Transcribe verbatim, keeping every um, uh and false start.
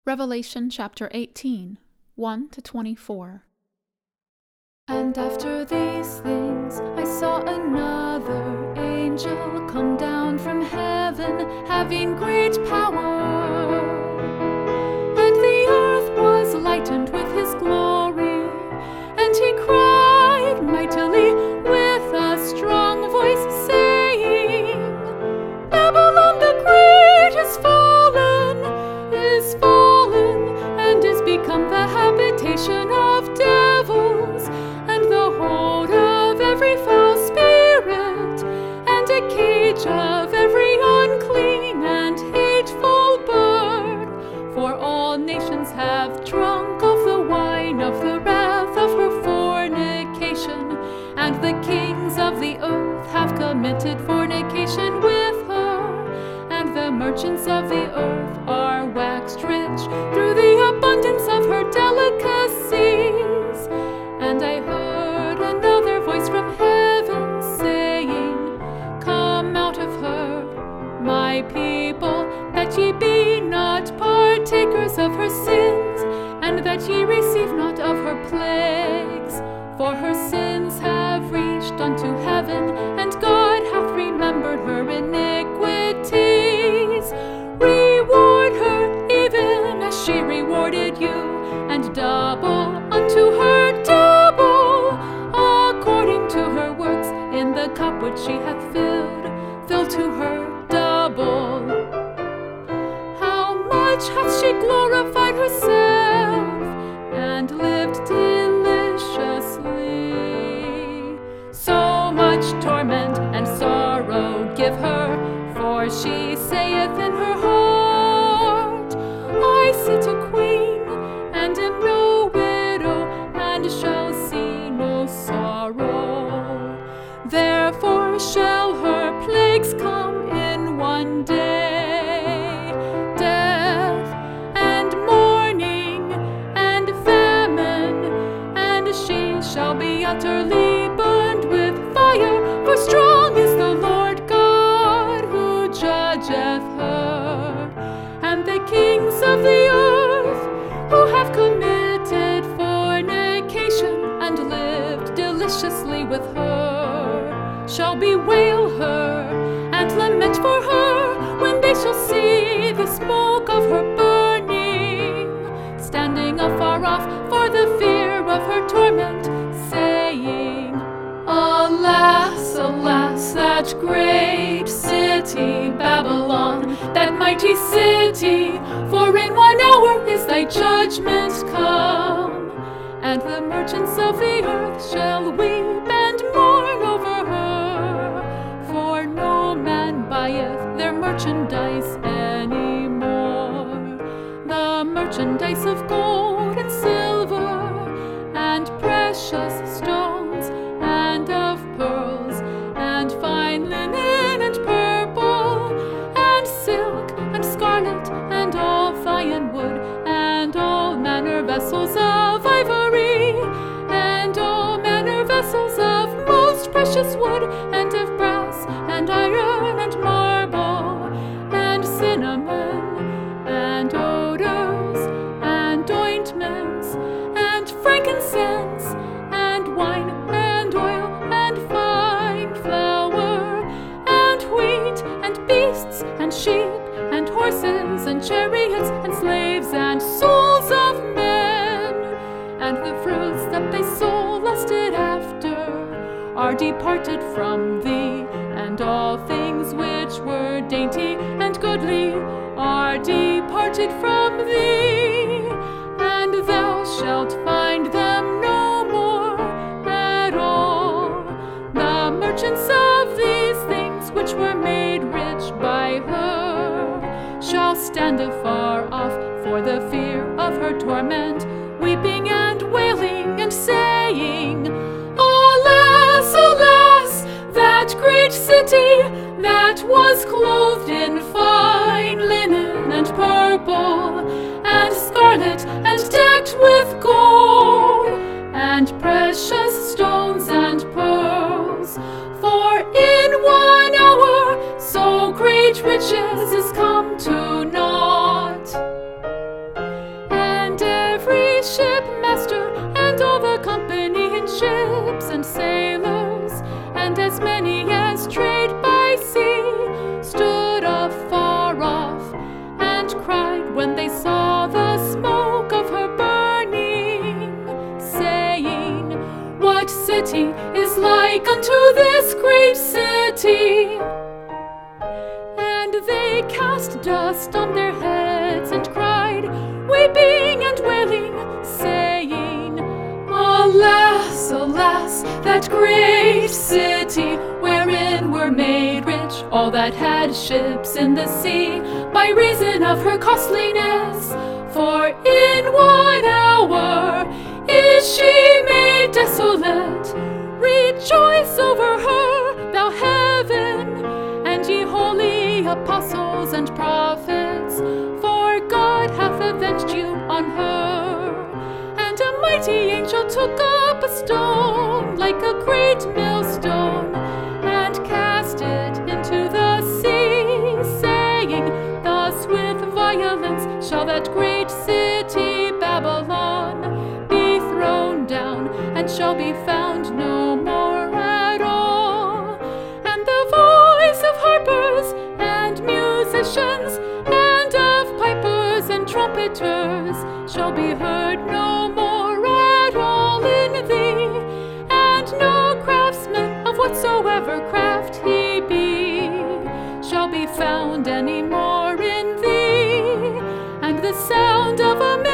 Revelation chapter eighteen, one to twenty-four. And after these things I saw another angel come down from heaven, having great power. And the earth was lightened with his glory, and he cried mightily with a strong voice, saying, Babylon the great is fallen, is fallen, and is become the habitation of devils, and the hold of every foul spirit, and a cage of every unclean and hateful bird. For all nations have drunk of the wine of the wrath of her fornication, and the kings of the earth have committed fornication with her, and the merchants of the earth are waxed rich through the abundance of her delicacies. And I heard another voice from heaven saying, Come out of her, my people, that ye be not partakers of her sins, and that ye receive not of her plagues. For her sins have reached unto heaven, and God hath remembered her iniquities. Reward her even as she rewarded you, and double unto her double, according to her works in the cup which she hath filled, fill to her double. How much hath she glorified herself, and lived deliciously? So much torment and sorrow give her, for she saith in her heart, I sit a queen, and am no widow, and shall see no sorrow. Therefore shall her plagues come in one day, death and mourning and famine, and she shall be utterly burned with fire, for strong is the Lord God who judgeth her. And the kings of the earth who have committed fornication and lived deliciously with her shall bewail her and lament for her when they shall see the smoke of her burning, standing afar off for the fear of her torment, saying, Alas, alas, that great city, Babylon, that mighty city, for in one hour is thy judgment come. And the merchants of the earth shall weep and mourn over her, for no man buyeth their merchandise any more. The merchandise of gold and silver, and precious stones, and of pearls, and fine linen, and purple, and silk, and scarlet, and all fine wood, and all manner vessels of ivory, and all manner vessels of most precious wood, and of brass, and iron, and marble, and cinnamon, and odors, and ointments, and frankincense, and wine, and oil, and fine flour, and wheat, and beasts, and sheep, and horses, and chariots, and slaves, and souls of men. And the fruits that they so lusted after are departed from thee, and all things which were dainty and goodly are departed from thee, and thou shalt find them no more at all. The merchants of these things which were made rich by her shall stand afar off for the fear of her torment, weeping and wailing and saying, Alas, alas, that great city that was clothed in fine linen and purple and scarlet, and decked with gold and precious stones and pearls. For in one hour so great riches is come to naught. that great city, wherein were made rich all that had ships in the sea, by reason of her costliness. For in one hour is she made desolate. Rejoice over her, thou heaven, and ye holy apostles and prophets, for God hath avenged you on her. And a mighty angel took up a stone, like a great millstone, and cast it into the sea, saying, Thus with violence shall that great city Babylon be thrown down, and shall be found no more at all. And the voice of harpers and musicians, and of pipers and trumpeters, shall be heard no more at all in thee, and no craftsman of whatsoever craft he be shall be found any more in thee. And the sound of a